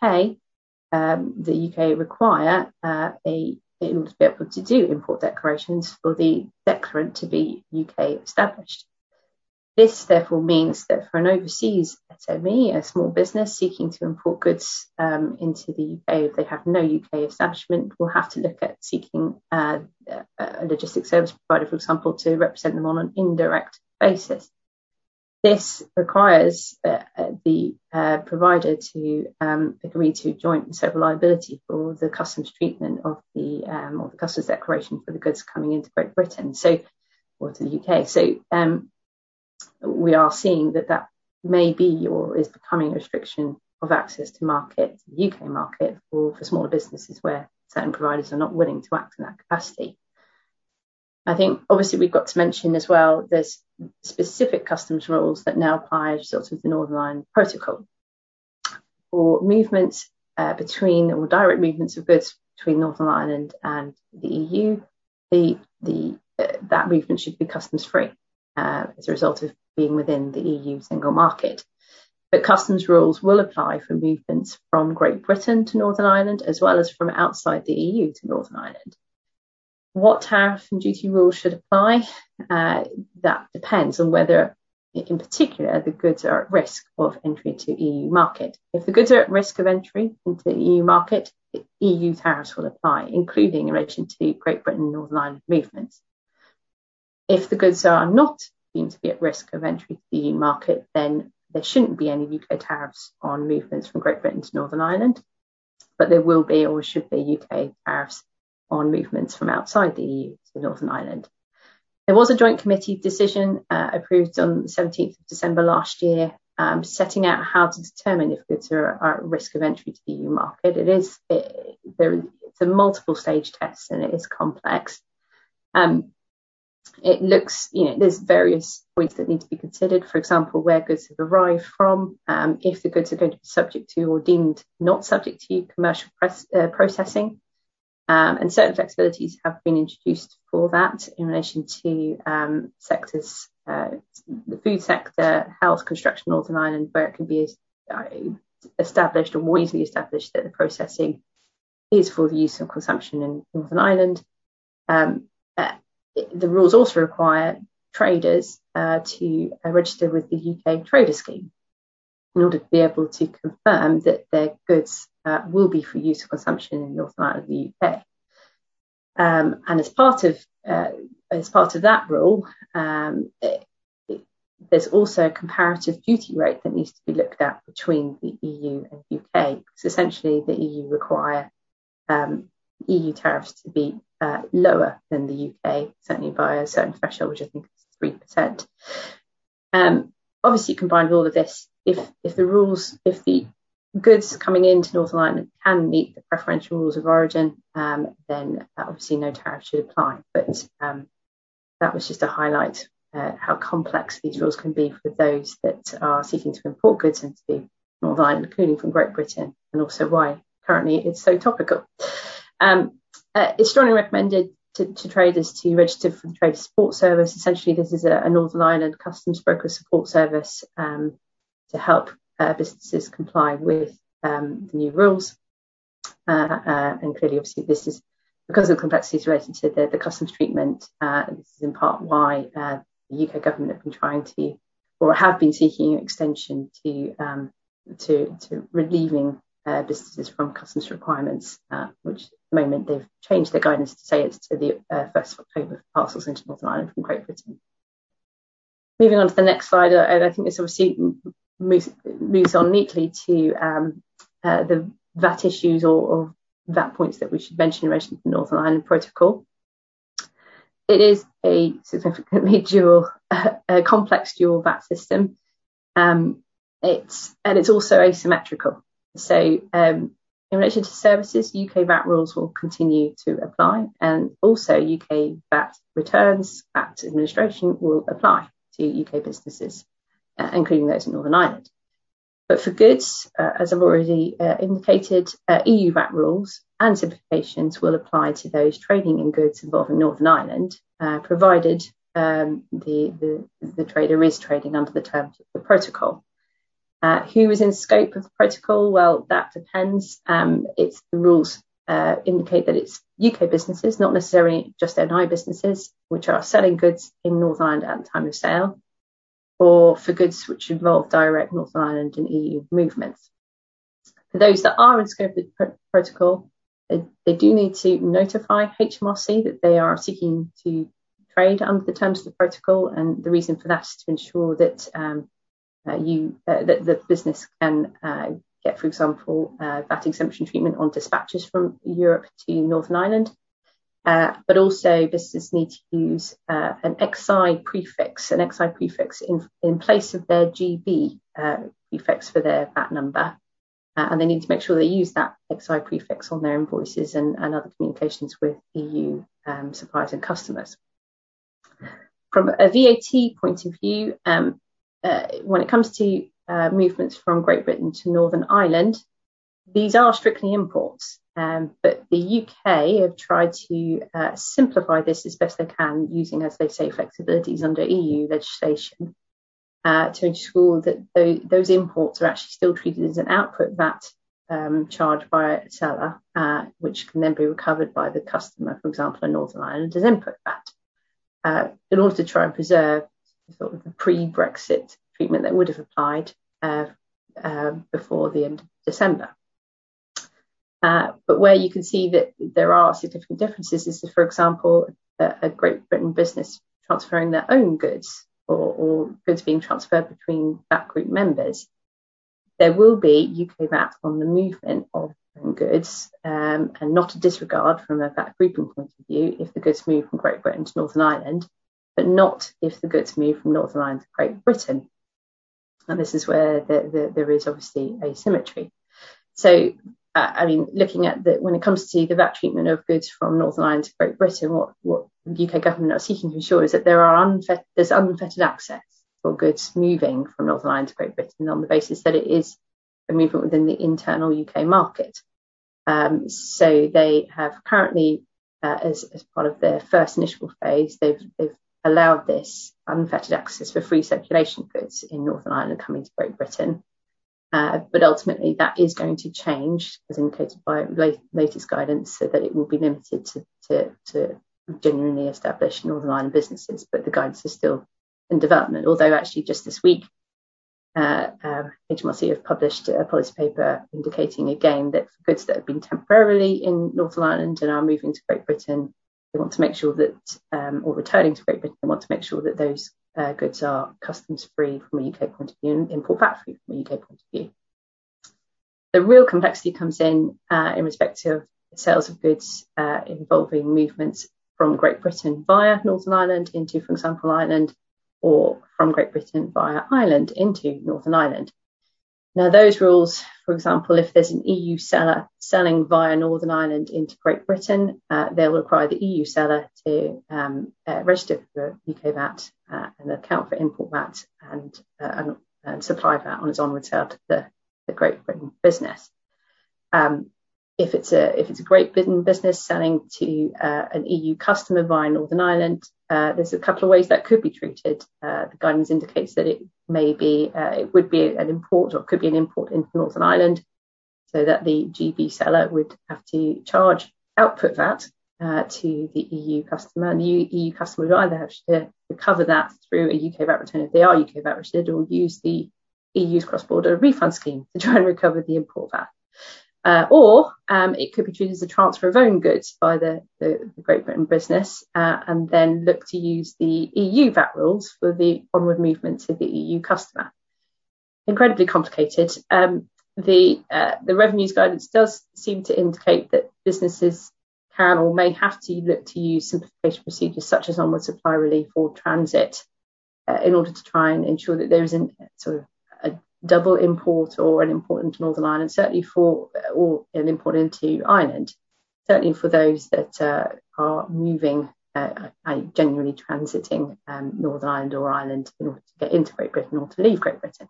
UK require in order to be able to do import declarations for the declarant to be UK established. This therefore means that for an overseas SME, a small business seeking to import goods into the UK, if they have no UK establishment, will have to look at seeking a logistics service provider, for example, to represent them on an indirect basis. This requires the provider to agree to joint and several liability for the customs treatment of the customs declaration for the goods coming into Great Britain, or to the UK. So we are seeing that may be or is becoming a restriction of access to market, the UK market, for smaller businesses where certain providers are not willing to act in that capacity. I think obviously we've got to mention as well there's specific customs rules that now apply as sort of the Northern Ireland Protocol for movements between or direct movements of goods between Northern Ireland and the EU. That movement should be customs free as a result of being within the EU single market. But customs rules will apply for movements from Great Britain to Northern Ireland as well as from outside the EU to Northern Ireland. What tariff and duty rules should apply? That depends on whether, in particular, the goods are at risk of entry into EU market. If the goods are at risk of entry into the EU market, EU tariffs will apply, including in relation to Great Britain and Northern Ireland movements. If the goods are not deemed to be at risk of entry to the EU market, then there shouldn't be any UK tariffs on movements from Great Britain to Northern Ireland, but there will be or should be UK tariffs on movements from outside the EU to Northern Ireland. There was a joint committee decision approved on the 17th of December last year, setting out how to determine if goods are at risk of entry to the EU market. It's a multiple stage test and it is complex. It looks, there's various points that need to be considered. For example, where goods have arrived from, if the goods are going to be subject to or deemed not subject to commercial processing. And certain flexibilities have been introduced for that in relation to sectors, the food sector, health, construction, Northern Ireland, where it can be established or more easily established that the processing is for the use and consumption in Northern Ireland. The rules also require traders to register with the UK Trader Scheme in order to be able to confirm that their goods will be for use and consumption in Northern Ireland, the UK. And as part of that rule, there's also a comparative duty rate that needs to be looked at between the EU and UK, because essentially the EU require EU tariffs to be lower than the UK, certainly by a certain threshold, which I think is 3%. Obviously, combined with all of this, if the goods coming into Northern Ireland can meet the preferential rules of origin, then obviously no tariff should apply. But that was just to highlight how complex these rules can be for those that are seeking to import goods into Northern Ireland, including from Great Britain, and also why currently it's so topical. It's strongly recommended to traders to register for the Trader Support Service. Essentially, this is a Northern Ireland customs broker support service to help businesses comply with the new rules. And clearly, obviously, this is because of the complexities related to the customs treatment. This is in part why the UK government have been trying to, or have been seeking an extension to relieving businesses from customs requirements, which at the moment they've changed their guidance to say it's to the 1st of October for parcels into Northern Ireland from Great Britain. Moving on to the next slide, I think this obviously moves on neatly to the VAT issues or VAT points that we should mention in relation to the Northern Ireland Protocol. It is a significantly complex dual VAT system. It's also asymmetrical. So in relation to services, UK VAT rules will continue to apply, and also UK VAT returns, VAT administration will apply to UK businesses, including those in Northern Ireland. But for goods, as I've already indicated, EU VAT rules and simplifications will apply to those trading in goods involving Northern Ireland, provided the trader is trading under the terms of the protocol. Who is in scope of the protocol? Well, that depends. The rules indicate that it's UK businesses, not necessarily just NI businesses, which are selling goods in Northern Ireland at the time of sale, or for goods which involve direct Northern Ireland and EU movements. For those that are in scope of the protocol, they do need to notify HMRC that they are seeking to trade under the terms of the protocol, and the reason for that is to ensure that that the business can get, for example, VAT exemption treatment on dispatches from Europe to Northern Ireland. But also businesses need to use an XI prefix in place of their GB prefix for their VAT number. And they need to make sure they use that XI prefix on their invoices and other communications with EU suppliers and customers. From a VAT point of view, when it comes to movements from Great Britain to Northern Ireland, these are strictly imports, but the UK have tried to simplify this as best they can, using, as they say, flexibilities under EU legislation to ensure that those imports are actually still treated as an output VAT charged by a seller, which can then be recovered by the customer, for example, in Northern Ireland, as input VAT, in order to try and preserve sort of the pre-Brexit treatment that would have applied before the end of December. But where you can see that there are significant differences is, for example, a Great Britain business transferring their own goods or goods being transferred between VAT group members, there will be UK VAT on the movement of own goods, and not a disregard from a VAT grouping point of view if the goods move from Great Britain to Northern Ireland, but not if the goods move from Northern Ireland to Great Britain. And this is where there is obviously asymmetry. So, looking at when it comes to the VAT treatment of goods from Northern Ireland to Great Britain, what the UK government are seeking to ensure is that there's unfettered access for goods moving from Northern Ireland to Great Britain on the basis that it is a movement within the internal UK market. So they have currently, as part of their first initial phase, they've allowed this unfettered access for free circulation goods in Northern Ireland coming to Great Britain. But ultimately that is going to change, as indicated by latest guidance, so that it will be limited to genuinely established Northern Ireland businesses. But the guidance is still in development, although actually just this week HMRC have published a policy paper indicating again that for goods that have been temporarily in Northern Ireland and are moving to Great Britain, they want to make sure that, or returning to Great Britain, they want to make sure that those goods are customs free from a UK point of view and import VAT free from a UK point of view. The real complexity comes in respect of sales of goods involving movements from Great Britain via Northern Ireland into, for example, Ireland, or from Great Britain via Ireland into Northern Ireland. Now, those rules, for example, if there's an EU seller selling via Northern Ireland into Great Britain, they'll require the EU seller to register for UK VAT and account for import VAT and supply VAT on its onward sale to the Great Britain business. If it's a Great Britain business selling to an EU customer via Northern Ireland, there's a couple of ways that could be treated. The guidance indicates that it would be an import, or could be an import into Northern Ireland, so that the GB seller would have to charge output VAT to the EU customer, and the EU customer would either have to recover that through a UK VAT return if they are UK VAT registered, or use the EU's cross-border refund scheme to try and recover the import VAT. Or it could be treated as a transfer of own goods by the Great Britain business, and then look to use the EU VAT rules for the onward movement to the EU customer. Incredibly complicated. The revenues guidance does seem to indicate that businesses can or may have to look to use simplification procedures such as onward supply relief or transit in order to try and ensure that there isn't sort of a double import or an import into Northern Ireland, certainly or an import into Ireland, certainly for those that are moving, genuinely transiting Northern Ireland or Ireland in order to get into Great Britain or to leave Great Britain.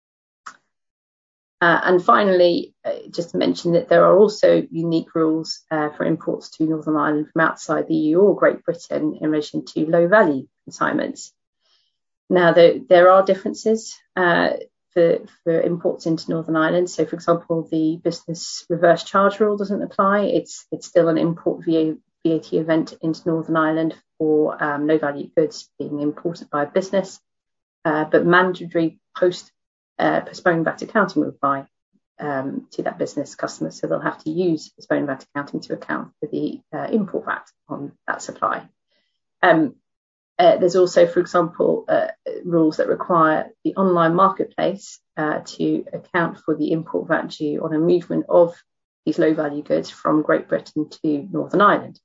And finally, just to mention that there are also unique rules for imports to Northern Ireland from outside the EU or Great Britain in relation to low value consignments. Now, there are differences for imports into Northern Ireland. So, for example, the business reverse charge rule doesn't apply. It's still an import VAT event into Northern Ireland for low value goods being imported by a business, but mandatory postponed VAT accounting will apply to that business customer. So they'll have to use postponed VAT accounting to account for the import VAT on that supply. There's also, for example, rules that require the online marketplace to account for the import VAT due on a movement of these low value goods from Great Britain to Northern Ireland.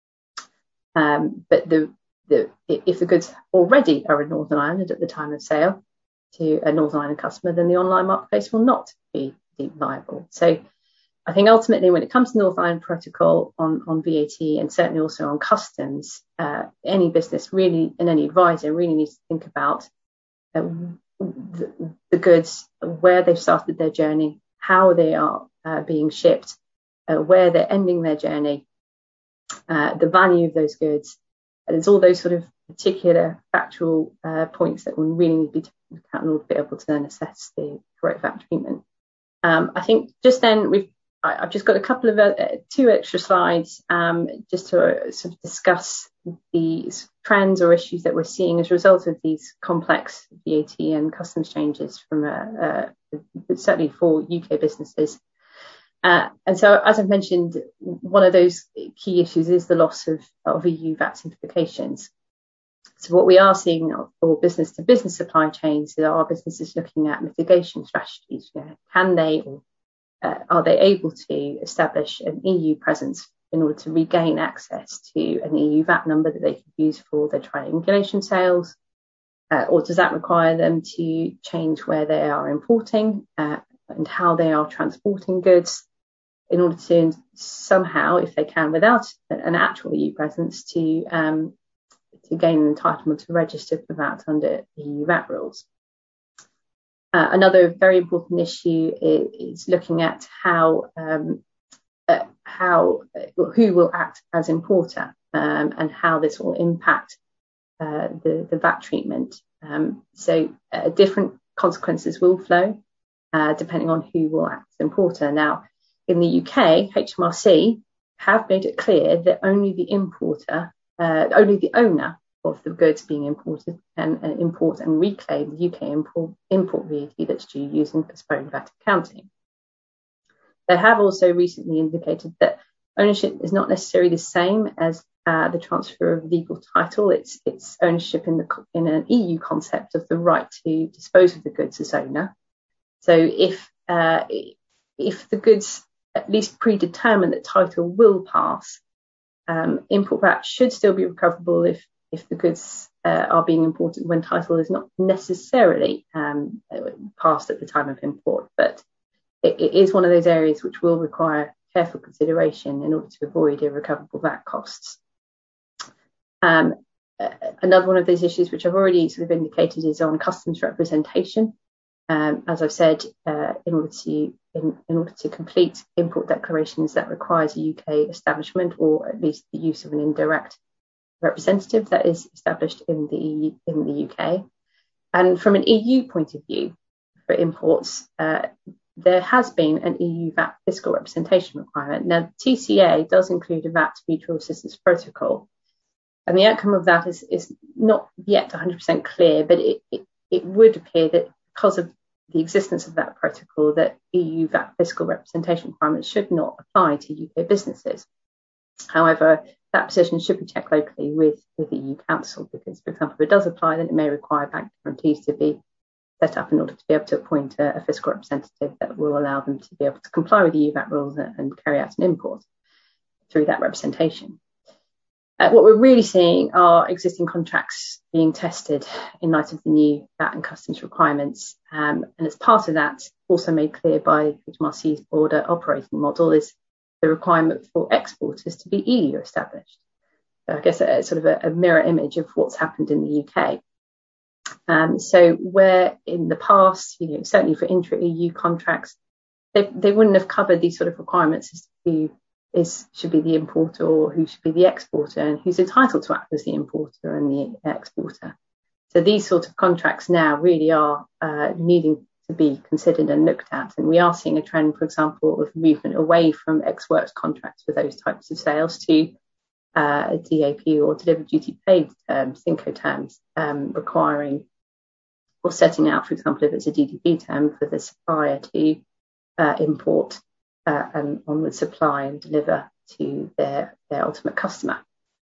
But if the goods already are in Northern Ireland at the time of sale to a Northern Ireland customer, then the online marketplace will not be deemed liable. So I think ultimately, when it comes to Northern Ireland Protocol on VAT, and certainly also on customs, any business really and any advisor really needs to think about the goods, where they've started their journey, how they are being shipped, where they're ending their journey, the value of those goods. And it's all those sort of particular factual points that will really need to be taken into account in order to be able to then assess the correct VAT treatment. I think just then I've just got a couple of two extra slides just to sort of discuss these trends or issues that we're seeing as a result of these complex VAT and customs changes from certainly for UK businesses. And so, as I've mentioned, one of those key issues is the loss of EU VAT simplifications. So what we are seeing for business to business supply chains are businesses looking at mitigation strategies. Can they or are they able to establish an EU presence in order to regain access to an EU VAT number that they can use for their triangulation sales? Or does that require them to change where they are importing and how they are transporting goods in order to somehow, if they can, without an actual EU presence, to gain an entitlement to register for VAT under EU VAT rules? Another very important issue is looking at who will act as importer and how this will impact the VAT treatment. So different consequences will flow depending on who will act as importer. Now, in the UK, HMRC have made it clear that only the owner of the goods being imported can import and reclaim the UK import VAT that's due using postponed VAT accounting. They have also recently indicated that ownership is not necessarily the same as the transfer of legal title. It's ownership in an EU concept of the right to dispose of the goods as owner. So if the goods at least predetermine that title will pass, import VAT should still be recoverable if the goods are being imported when title is not necessarily passed at the time of import. But it is one of those areas which will require careful consideration in order to avoid irrecoverable VAT costs. Another one of those issues which I've already sort of indicated is on customs representation. As I've said, in order to complete import declarations, that requires a UK establishment or at least the use of an indirect representative that is established in the UK. And from an EU point of view, for imports, there has been an EU VAT fiscal representation requirement. Now, TCA does include a VAT mutual assistance protocol, and the outcome of that is not yet 100% clear, but it would appear that because of the existence of that protocol, that EU VAT fiscal representation requirements should not apply to UK businesses. However, that position should be checked locally with the EU Council, because, for example, if it does apply, then it may require bank guarantees to be set up in order to be able to appoint a fiscal representative that will allow them to be able to comply with the EU VAT rules and carry out an import through that representation. What we're really seeing are existing contracts being tested in light of the new VAT and customs requirements. And as part of that, also made clear by HMRC's border operating model, is the requirement for exporters to be EU established. So I guess a sort of a mirror image of what's happened in the UK. So where in the past, certainly for intra-EU contracts, they wouldn't have covered these sort of requirements as to who should be the importer or who should be the exporter and who's entitled to act as the importer and the exporter. So these sort of contracts now really are needing to be considered and looked at. And we are seeing a trend, for example, of movement away from ex-works contracts for those types of sales to DAP or delivered duty paid terms, DINCO terms, requiring or setting out, for example, if it's a DDP term, for the supplier to import and onward supply and deliver to their ultimate customer.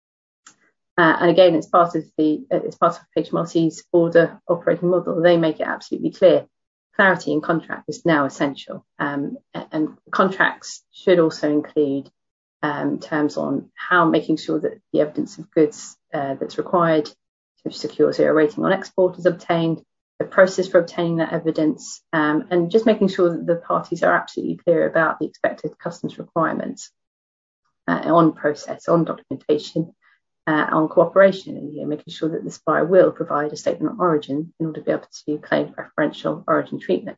And again, it's part of HMRC's border operating model. They make it absolutely clear. Clarity in contract is now essential. And contracts should also include terms on how making sure that the evidence of goods that's required to secure zero rating on export is obtained, the process for obtaining that evidence, and just making sure that the parties are absolutely clear about the expected customs requirements on process, on documentation, on cooperation, and making sure that the supplier will provide a statement of origin in order to be able to claim preferential origin treatment.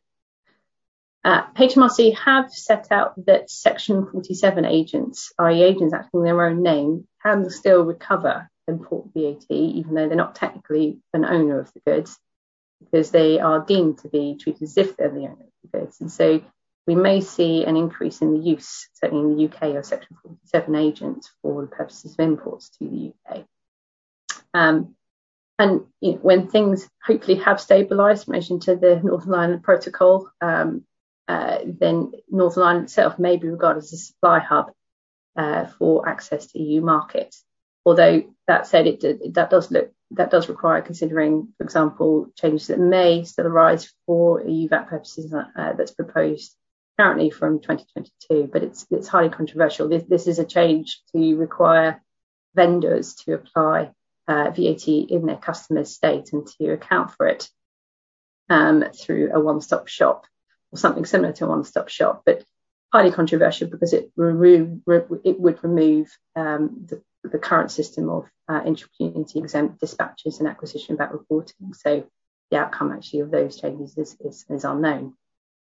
HMRC have set out that Section 47 agents, i.e. agents acting in their own name, can still recover import VAT, even though they're not technically an owner of the goods, because they are deemed to be treated as if they're the owner of the goods. And so we may see an increase in the use, certainly in the UK, of Section 47 agents for the purposes of imports to the UK. And when things hopefully have stabilised in relation to the Northern Ireland Protocol, then Northern Ireland itself may be regarded as a supply hub for access to EU markets. Although that said, that does require considering, for example, changes that may still arise for EU VAT purposes that's proposed currently from 2022, but it's highly controversial. This is a change to require vendors to apply VAT in their customer's state and to account for it through a one-stop shop or something similar to a one-stop shop, but highly controversial because it would remove the current system of intra-community exempt dispatches and acquisition VAT reporting. So the outcome actually of those changes is unknown.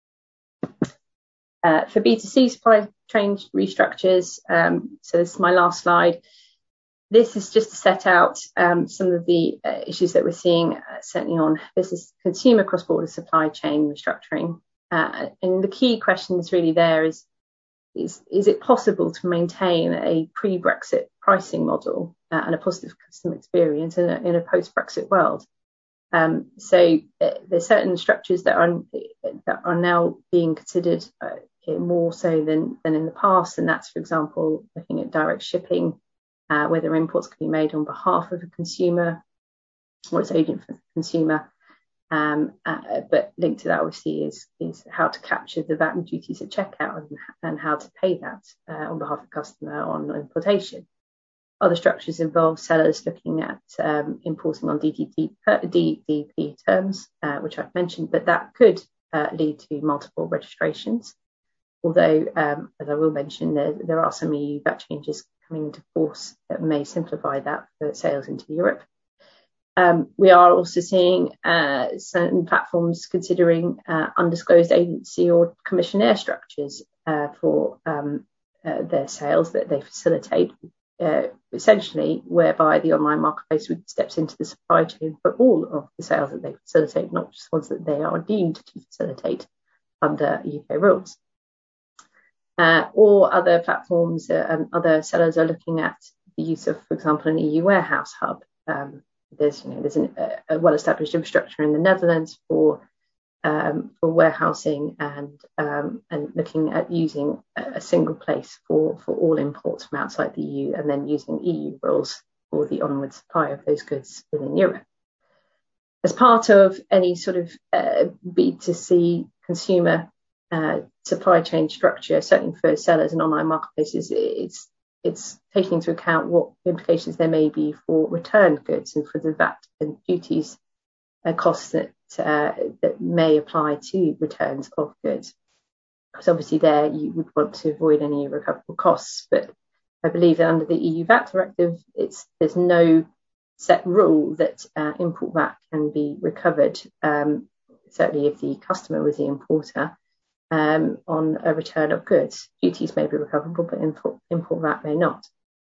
For B2C supply chain restructures, so this is my last slide. This is just to set out some of the issues that we're seeing certainly on business consumer cross-border supply chain restructuring. And the key question is really there is it possible to maintain a pre-Brexit pricing model and a positive customer experience in a post-Brexit world? So there's certain structures that are now being considered more so than in the past, and that's, for example, looking at direct shipping, whether imports can be made on behalf of a consumer or its agent for the consumer. But linked to that, obviously, is how to capture the VAT and duties at checkout and how to pay that on behalf of the customer on importation. Other structures involve sellers looking at importing on DDP terms, which I've mentioned, but that could lead to multiple registrations. Although, as I will mention, there are some EU VAT changes coming into force that may simplify that for sales into Europe. We are also seeing certain platforms considering undisclosed agency or commissionaire structures for their sales that they facilitate, essentially whereby the online marketplace steps into the supply chain for all of the sales that they facilitate, not just ones that they are deemed to facilitate under UK rules. Or other platforms and other sellers are looking at the use of, for example, an EU warehouse hub. There's a well-established infrastructure in the Netherlands for warehousing and looking at using a single place for all imports from outside the EU, and then using EU rules for the onward supply of those goods within Europe. As part of any sort of B2C consumer supply chain structure, certainly for sellers and online marketplaces, it's taking into account what implications there may be for returned goods and for the VAT and duties costs that may apply to returns of goods. Because obviously there you would want to avoid any irrecoverable costs, but I believe that under the EU VAT directive, there's no set rule that import VAT can be recovered, certainly if the customer was the importer, on a return of goods. Duties may be recoverable, but import VAT may not.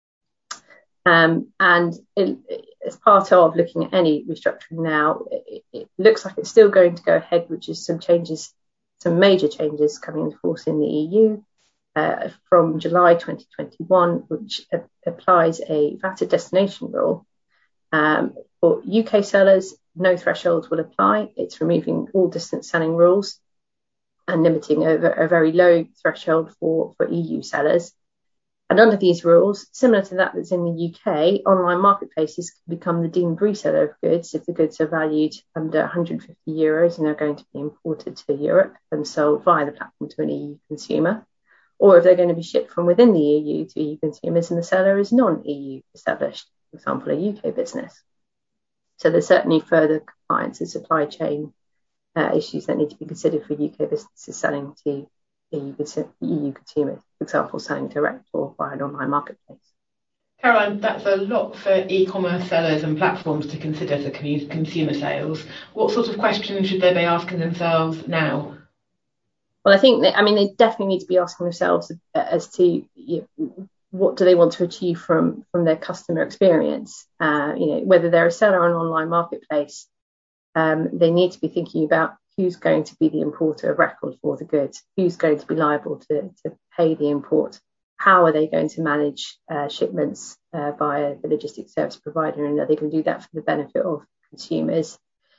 As part of looking at any restructuring now, it looks like it's still going to go ahead, which is some major changes coming into force in the EU from July 2021, which applies a VAT destination rule. For UK sellers, no thresholds will apply. It's removing all distance selling rules and limiting a very low threshold for EU sellers. And under these rules, similar to that's in the UK, online marketplaces can become the deemed reseller of goods if the goods are valued under 150 euros and are going to be imported to Europe and sold via the platform to an EU consumer, or if they're going to be shipped from within the EU to EU consumers and the seller is non-EU established, for example, a UK business. So there's certainly further compliance and supply chain issues that need to be considered for UK businesses selling to EU consumers, for example, selling direct or via an online marketplace. Caroline, that's a lot for e-commerce sellers and platforms to consider for consumer sales. What sort of questions should they be asking themselves now? Well, I think they definitely need to be asking themselves as to what do they want to achieve from their customer experience. Whether they're a seller or an online marketplace, they need to be thinking about who's going to be the importer of record for the goods, who's going to be liable to pay the import, how are they going to manage shipments via the logistics service provider, and are they going to do that for the benefit of consumers?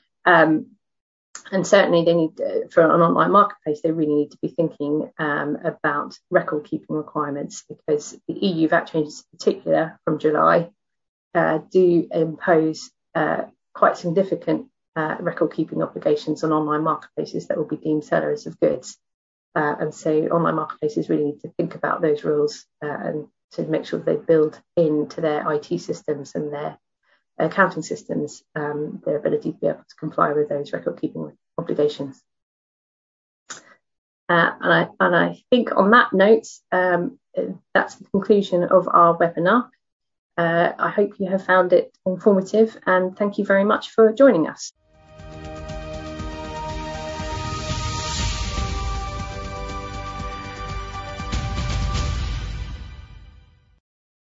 And certainly they need, for an online marketplace, they really need to be thinking about record keeping requirements, because the EU VAT changes in particular from July do impose quite significant record keeping obligations on online marketplaces that will be deemed sellers of goods. And so online marketplaces really need to think about those rules and to make sure they build into their IT systems and their accounting systems their ability to be able to comply with those record keeping obligations. And I think on that note, that's the conclusion of our webinar. I hope you have found it informative, and thank you very much for joining us.